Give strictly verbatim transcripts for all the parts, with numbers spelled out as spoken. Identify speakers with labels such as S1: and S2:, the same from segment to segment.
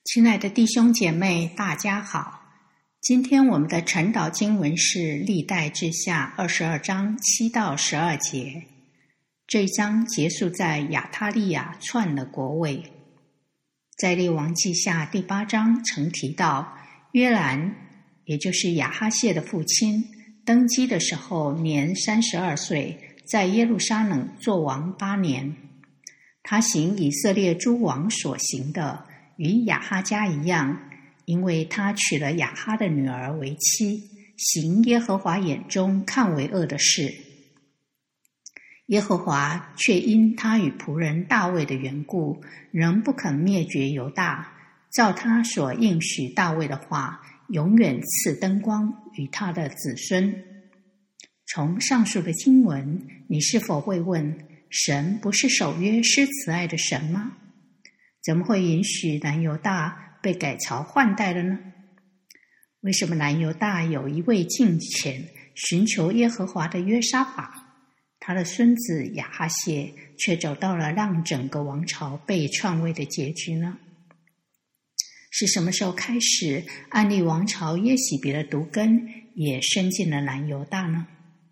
S1: 亲爱的弟兄姐妹，大家好。今天我们的晨祷经文是历代志下二十二章七到十二节。这一章结束在亚他利雅篡了国位。在列王记下第八章曾提到，约兰也就是亚哈谢的父亲登基的时候年三十二岁，在耶路撒冷作王八年。他行以色列诸王所行的，与亚哈家一样，因为他娶了亚哈的女儿为妻，行耶和华眼中看为恶的事。耶和华却因他与仆人大卫的缘故，仍不肯灭绝犹大，照他所应许大卫的话，永远赐灯光与他的子孙。从上述的经文，你是否会问，神不是守约施慈爱的神吗？怎么会允许南犹大被改朝换代了呢？为什么南犹大有一位敬虔寻求耶和华的约沙法，他的孙子亚哈谢却走到了让整个王朝被篡位的结局呢？是什么时候开始，暗利王朝耶洗别的毒根也伸进了南犹大呢？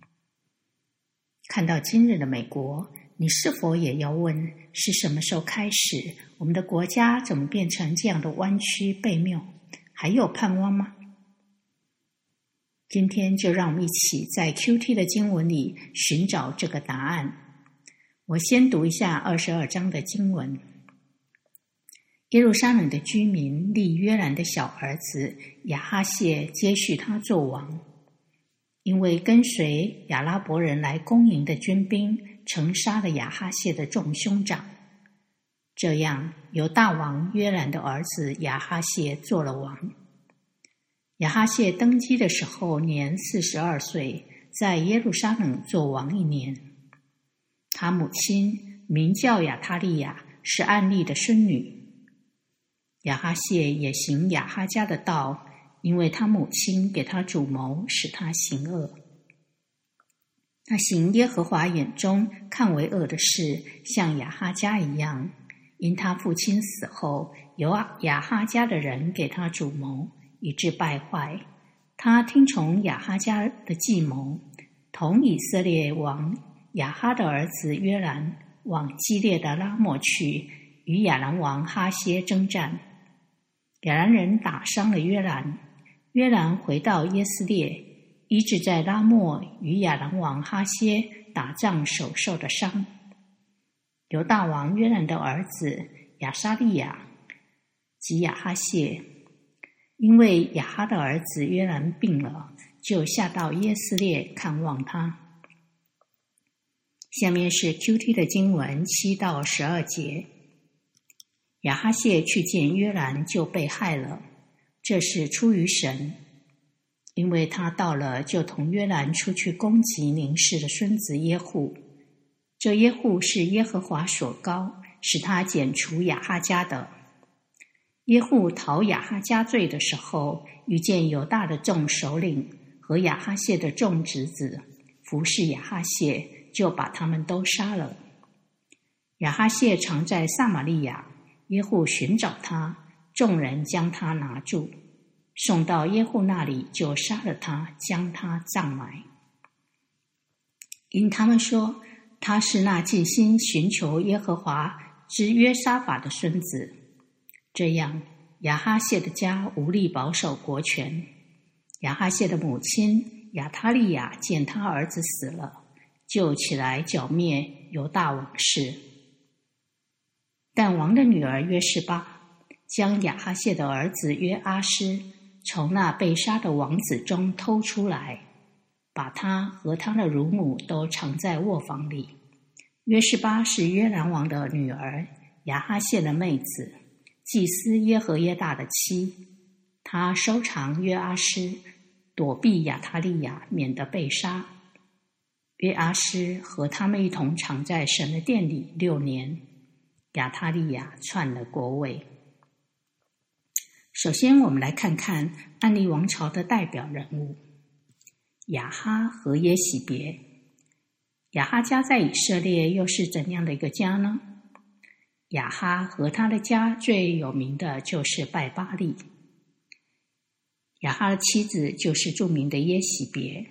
S1: 看到今日的美国，你是否也要问，是什么时候开始，我们的国家怎么变成这样的弯曲悖谬？还有盼望吗？今天就让我们一起在 Q T 的经文里寻找这个答案。我先读一下二十二章的经文。耶路撒冷的居民立约兰的小儿子亚哈谢接续他做王，因为跟随亚拉伯人来攻营的军兵曾杀了亚哈谢的众兄长，这样由大王约兰的儿子亚哈谢做了王。亚哈谢登基的时候年四十二岁，在耶路撒冷做王一年。他母亲名叫亚他利雅，是暗利的孙女。亚哈谢也行亚哈家的道，因为他母亲给他主谋，使他行恶。他行耶和华眼中看为恶的事，像亚哈家一样。因他父亲死后，由亚哈家的人给他主谋，以致败坏。他听从亚哈家的计谋，同以色列王亚哈的儿子约兰往基列的拉末去，与亚兰王哈歇征战。亚兰人打伤了约兰，约兰回到耶斯列，医治在拉末与亚兰王哈歇打仗所受的伤。犹大王约兰的儿子亚沙利雅及亚哈谢，因为亚哈的儿子约兰病了，就下到耶斯列看望他。下面是 Q T 的经文七到十二节。亚哈谢去见约兰，就被害了，这是出于神，因为他到了，就同约兰出去攻击宁氏的孙子耶户。这耶户是耶和华所膏，使他剪除亚哈家的。耶户讨亚哈家罪的时候，遇见犹大的众首领和亚哈谢的众侄子，服侍亚哈谢，就把他们都杀了。亚哈谢常在撒玛利亚，耶户寻找他，众人将他拿住，送到耶户那里，就杀了他，将他葬埋。因他们说，他是那尽心寻求耶和华之约沙法的孙子。这样，亚哈谢的家无力保守国权。亚哈谢的母亲亚他利雅见他儿子死了，就起来剿灭犹大王室。但王的女儿约示巴将亚哈谢的儿子约阿施从那被杀的王子中偷出来，把他和他的乳母都藏在卧房里。约示巴是约兰王的女儿，亚哈谢的妹子，祭司耶和耶大的妻。他收藏约阿施，躲避亚他利雅，免得被杀。约阿施和他们一同藏在神的殿里六年。亚他利雅篡了国位。首先，我们来看看暗利王朝的代表人物亚哈和耶洗别。亚哈家在以色列又是怎样的一个家呢？ 亚哈和他的家最有名的就是拜巴力。亚哈的妻子就是著名的耶洗别。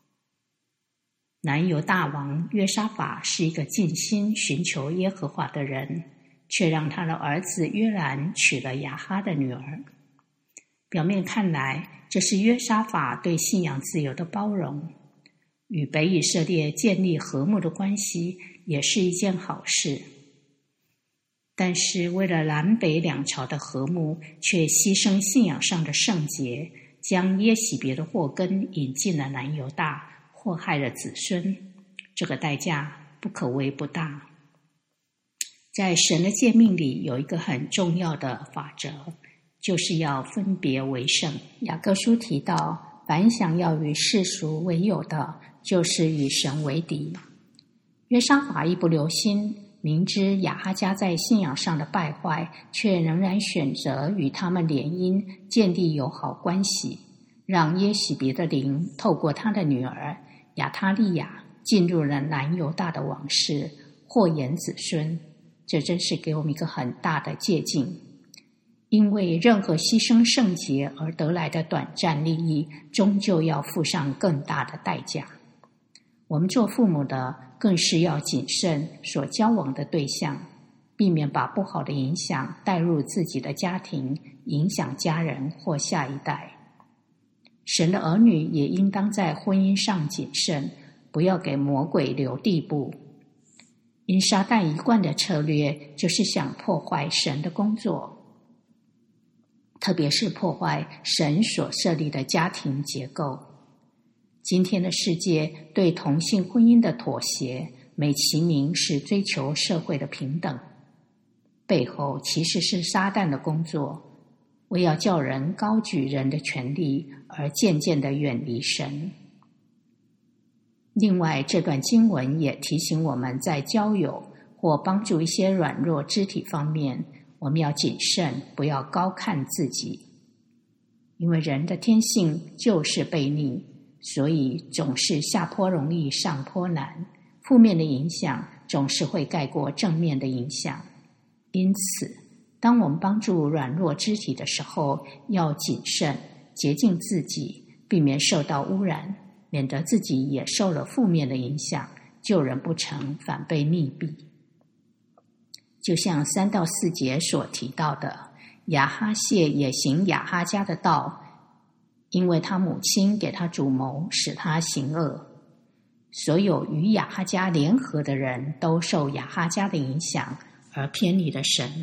S1: 南犹大王约沙法是一个尽心寻求耶和华的人，却让他的儿子约兰娶了亚哈的女儿。表面看来，这是约沙法对信仰自由的包容，与北以色列建立和睦的关系也是一件好事。但是为了南北两朝的和睦，却牺牲信仰上的圣洁，将耶洗别的祸根引进了南犹大，祸害了子孙，这个代价不可谓不大。在神的诫命里有一个很重要的法则，就是要分别为圣。雅各书提到，凡想要与世俗为友的，就是与神为敌。约沙法一不留心，明知亚哈家在信仰上的败坏，却仍然选择与他们联姻，建立友好关系，让耶洗别的灵透过他的女儿亚他利亚进入了南犹大的王室，祸延子孙。这真是给我们一个很大的借鉴，因为任何牺牲圣洁而得来的短暂利益，终究要付上更大的代价。我们做父母的更是要谨慎所交往的对象，避免把不好的影响带入自己的家庭，影响家人或下一代。神的儿女也应当在婚姻上谨慎，不要给魔鬼留地步。因撒旦一贯的策略就是想破坏神的工作，特别是破坏神所设立的家庭结构。今天的世界对同性婚姻的妥协，美其名是追求社会的平等，背后其实是撒旦的工作，为要叫人高举人的权利，而渐渐地远离神。另外，这段经文也提醒我们，在交友或帮助一些软弱肢体方面，我们要谨慎，不要高看自己。因为人的天性就是悖逆，所以总是下坡容易上坡难，负面的影响总是会盖过正面的影响。因此，当我们帮助软弱肢体的时候，要谨慎，洁净自己，避免受到污染，免得自己也受了负面的影响，救人不成，反被溺毙。就像三到四节所提到的，亚哈谢也行亚哈家的道，因为他母亲给他主谋，使他行恶。所有与亚哈家联合的人都受亚哈家的影响，而偏离了神。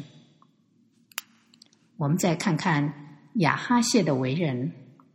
S1: 我们再看看亚哈谢的为人。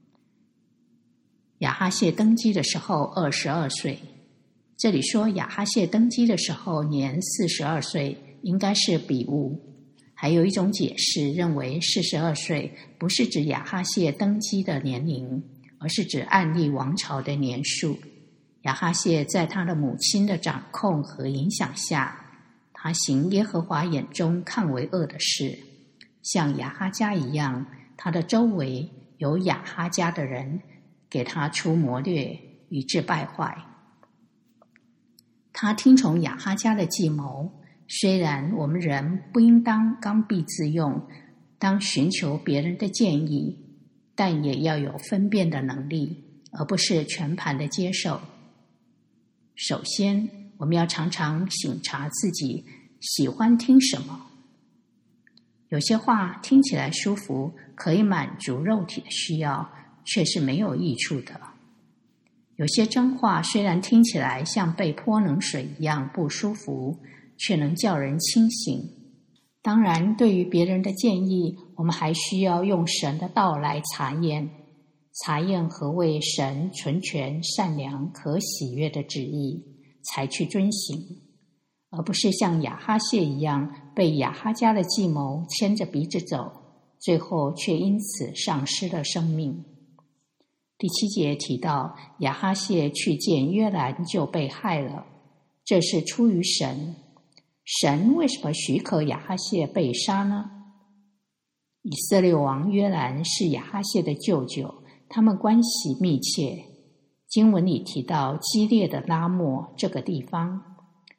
S1: 亚哈谢登基的时候二十二岁，这里说亚哈谢登基的时候年四十二岁，应该是笔误。还有一种解释认为四十二岁不是指亚哈谢登基的年龄，而是指暗利王朝的年数。亚哈谢在他的母亲的掌控和影响下，他行耶和华眼中看为恶的事，像亚哈家一样，他的周围有亚哈家的人给他出谋略，以致败坏。他听从亚哈家的计谋，虽然我们人不应当刚愎自用，当寻求别人的建议，但也要有分辨的能力，而不是全盘的接受。首先，我们要常常省察自己喜欢听什么。有些话听起来舒服，可以满足肉体的需要，却是没有益处的。有些真话虽然听起来像被泼冷水一样不舒服，却能叫人清醒。当然，对于别人的建议，我们还需要用神的道来查验，查验何谓神纯全、善良、可喜悦的旨意，才去遵行，而不是像亚哈谢一样被亚哈家的计谋牵着鼻子走，最后却因此丧失了生命。第七节提到亚哈谢去见约兰就被害了，这是出于神。神为什么许可亚哈谢被杀呢？以色列王约兰是亚哈谢的舅舅，他们关系密切。经文里提到基列的拉末这个地方，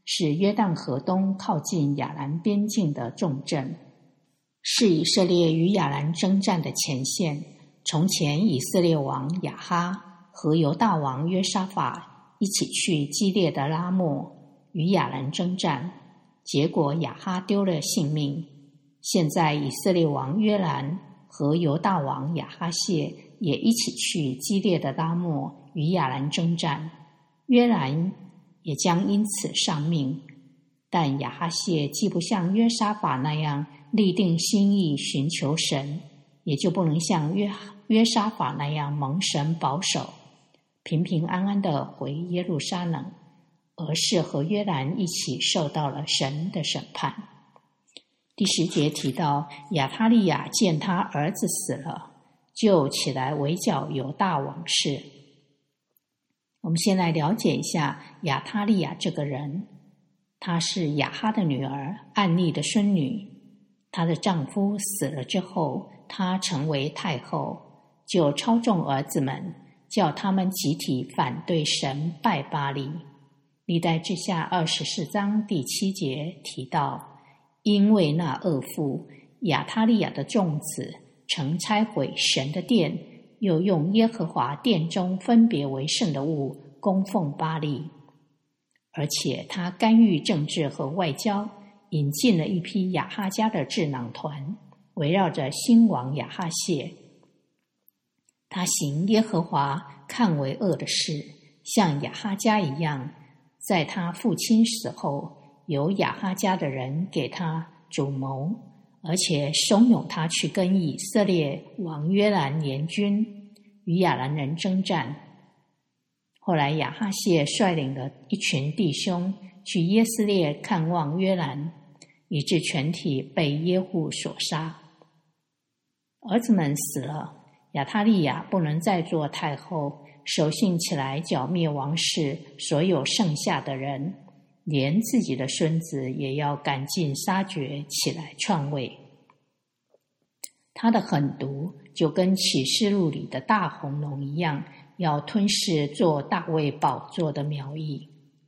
S1: 是约旦河东靠近亚兰边境的重镇，是以色列与亚兰征战的前线。从前以色列王亚哈和犹大王约沙法一起去基列的拉末与亚兰征战，结果亚哈丢了性命。现在以色列王约兰和犹大王亚哈谢也一起去基列的拉末与亚兰征战，约兰也将因此丧命。但亚哈谢既不像约沙法那样立定心意寻求神，也就不能像约约沙法那样蒙神保守，平平安安地回耶路撒冷，而是和约兰一起受到了神的审判。第十节提到亚他利雅见他儿子死了，就起来围剿犹大王室。我们先来了解一下亚他利雅这个人。她是亚哈的女儿，暗利的孙女。她的丈夫死了之后，她成为太后，就操纵儿子们，叫他们集体反对神，拜巴力。历代志下二十四章第七节提到，因为那恶妇亚他利雅的众子曾拆毁神的殿，又用耶和华殿中分别为圣的物供奉巴力，而且他干预政治和外交，引进了一批亚哈家的智囊团，围绕着新王亚哈谢。他行耶和华看为恶的事，像亚哈家一样，在他父亲死后，有亚哈家的人给他主谋，而且怂恿他去跟以色列王约兰联军，与亚兰人征战。后来亚哈谢率领了一群弟兄去耶斯列看望约兰，以致全体被耶户所杀。儿子们死了，亚他利雅不能再做太后，守信起来剿灭王室所有剩下的人，连自己的孙子也要赶尽杀绝起来篡位。他的狠毒就跟启示录里的大红龙一样，要吞噬做大卫宝座的苗裔。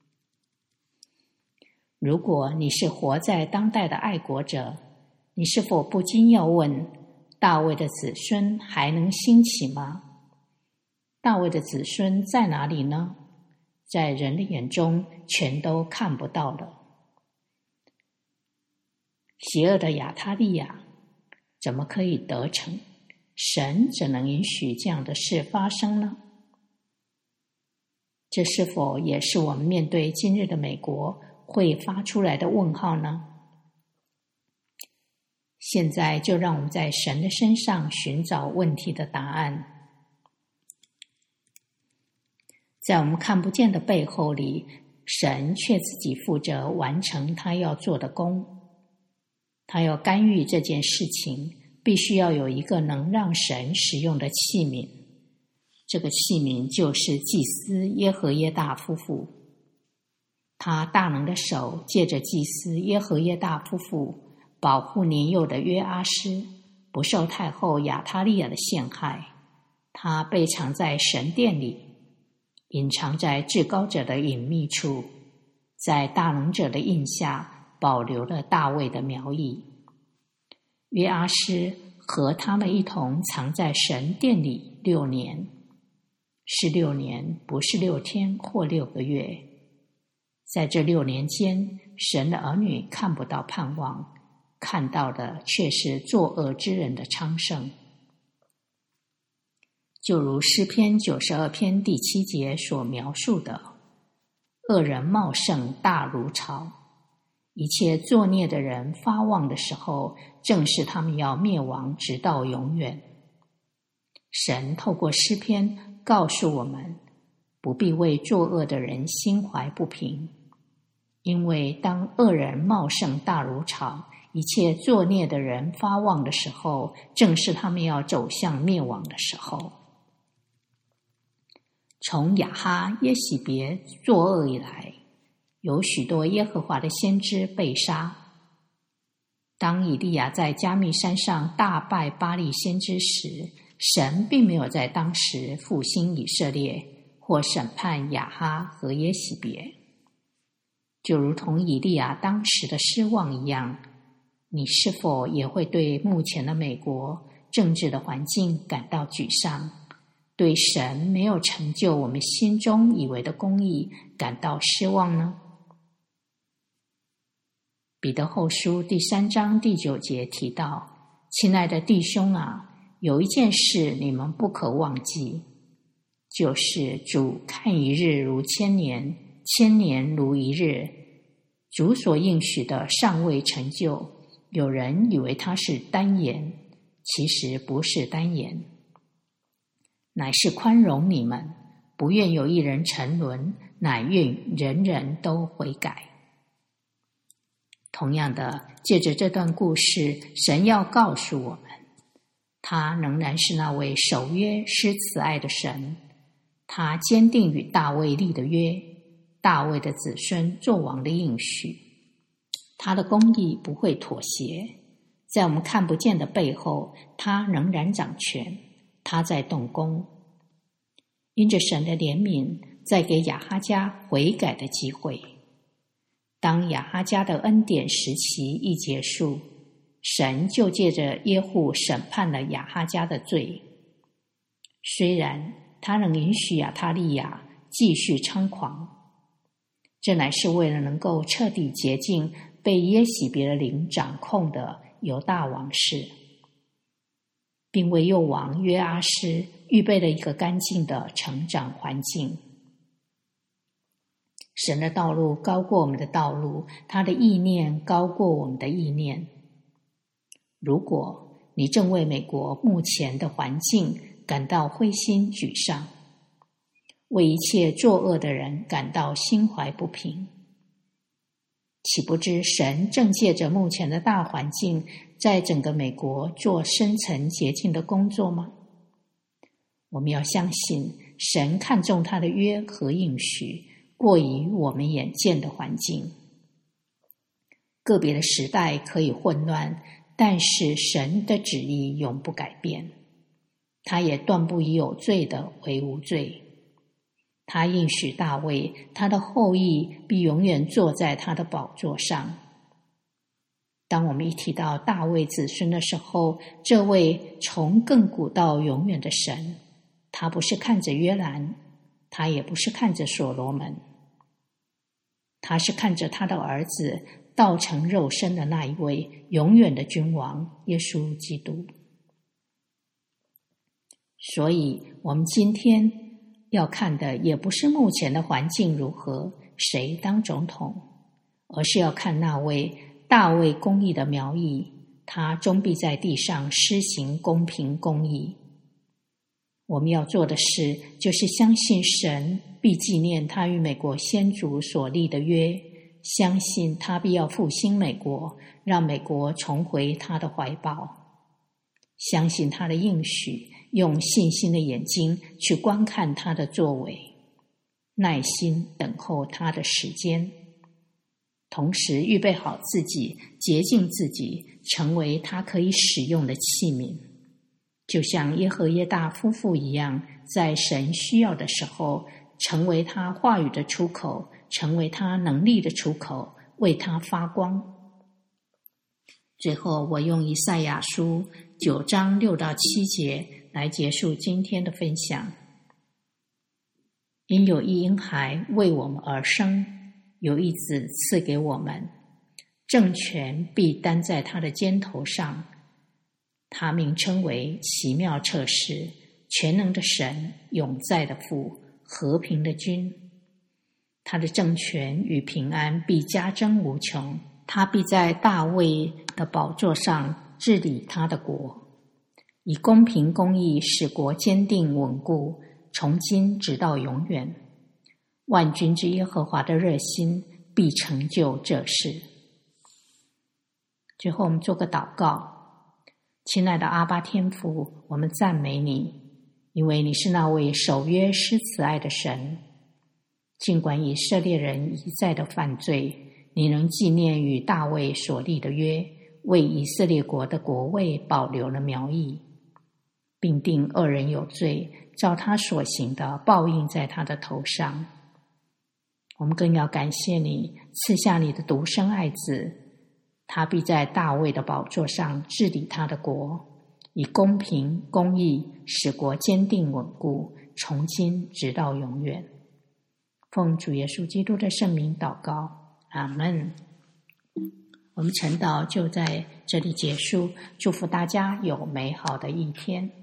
S1: 如果你是活在当代的爱国者，你是否不禁要问，大卫的子孙还能兴起吗？大卫的子孙在哪里呢？在人的眼中全都看不到了。邪恶的亚他利雅怎么可以得逞？神怎能允许这样的事发生呢？这是否也是我们面对今日的美国会发出来的问号呢？现在就让我们在神的身上寻找问题的答案。在我们看不见的背后里，神却自己负责完成他要做的工。他要干预这件事情，必须要有一个能让神使用的器皿。这个器皿就是祭司耶和耶大夫妇。他大能的手借着祭司耶和耶大夫妇，保护年幼的约阿施不受太后亚他利雅的陷害。他被藏在神殿里，隐藏在至高者的隐秘处，在大能者的印下保留了大卫的苗裔。约阿施和他们一同藏在神殿里六年，是六年，不是六天或六个月。在这六年间，神的儿女看不到盼望，看到的却是作恶之人的昌盛。就如诗篇九十二篇第七节所描述的，恶人茂盛，大如潮。一切作孽的人发旺的时候，正是他们要灭亡，直到永远。神透过诗篇告诉我们，不必为作恶的人心怀不平，因为当恶人茂盛大如潮，一切作孽的人发旺的时候，正是他们要走向灭亡的时候。从亚哈耶洗别作恶以来，有许多耶和华的先知被杀。当以利亚在加密山上大败巴力先知时，神并没有在当时复兴以色列或审判亚哈和耶洗别。 就如同以利亚当时的失望一样，你是否也会对目前的美国政治的环境感到沮丧，对神没有成就我们心中以为的公义感到失望呢？彼得后书第三章第九节提到，亲爱的弟兄啊，有一件事你们不可忘记，就是主看一日如千年，千年如一日。主所应许的尚未成就，有人以为他是单言，其实不是单言，乃是宽容你们，不愿有一人沉沦，乃愿人人都悔改。同样的，借着这段故事，神要告诉我们，他仍然是那位守约施慈爱的神，他坚定与大卫立的约，大卫的子孙作王的应许，他的公义不会妥协，在我们看不见的背后，他仍然掌权，他在动工。因着神的怜悯，再给亚哈家悔改的机会。当亚哈家的恩典时期一结束，神就借着耶户审判了亚哈家的罪。虽然他仍允许亚他利亚继续猖狂，这乃是为了能够彻底洁净被耶洗别的灵掌控的犹大王室，并为幼王约阿施预备了一个干净的成长环境。神的道路高过我们的道路，他的意念高过我们的意念。如果你正为美国目前的环境感到灰心沮丧，为一切作恶的人感到心怀不平，岂不知神正借着目前的大环境，在整个美国做深层洁净的工作吗？我们要相信，神看重他的约和应许，过于我们眼见的环境。个别的时代可以混乱，但是神的旨意永不改变，他也断不以有罪的为无罪。他应许大卫，他的后裔必永远坐在他的宝座上。当我们一提到大卫子孙的时候，这位从亘古到永远的神，他不是看着约兰，他也不是看着所罗门，他是看着他的儿子道成肉身的那一位永远的君王耶稣基督。所以我们今天要看的也不是目前的环境如何，谁当总统，而是要看那位大卫公义的苗裔，他终必在地上施行公平公义。我们要做的事，就是相信神必纪念他与美国先祖所立的约，相信他必要复兴美国，让美国重回他的怀抱，相信他的应许，用信心的眼睛去观看他的作为，耐心等候他的时间，同时预备好自己，洁净自己，成为他可以使用的器皿，就像耶和耶大夫妇一样，在神需要的时候，成为他话语的出口，成为他能力的出口，为他发光。最后，我用以赛亚书九章六到七节来结束今天的分享。因有一婴孩为我们而生，有一子赐给我们，政权必担在他的肩头上，他名称为奇妙策士，全能的神，永在的父，和平的君。他的政权与平安必加增无穷，他必在大卫的宝座上治理他的国，以公平公义使国坚定稳固，从今直到永远。万军之耶和华的热心必成就这事。最后我们做个祷告。亲爱的阿爸天父，我们赞美你，因为你是那位守约施慈爱的神。尽管以色列人一再的犯罪，你仍纪念与大卫所立的约，为以色列国的国位保留了苗裔，并定恶人有罪，照他所行的报应在他的头上。 我们更要感谢你赐下你的独生爱子，他必在大卫的宝座上治理他的国，以公平公义使国坚定稳固，从今直到永远。奉主耶稣基督的圣名祷告，阿们。我们晨祷就在这里结束，祝福大家有美好的一天。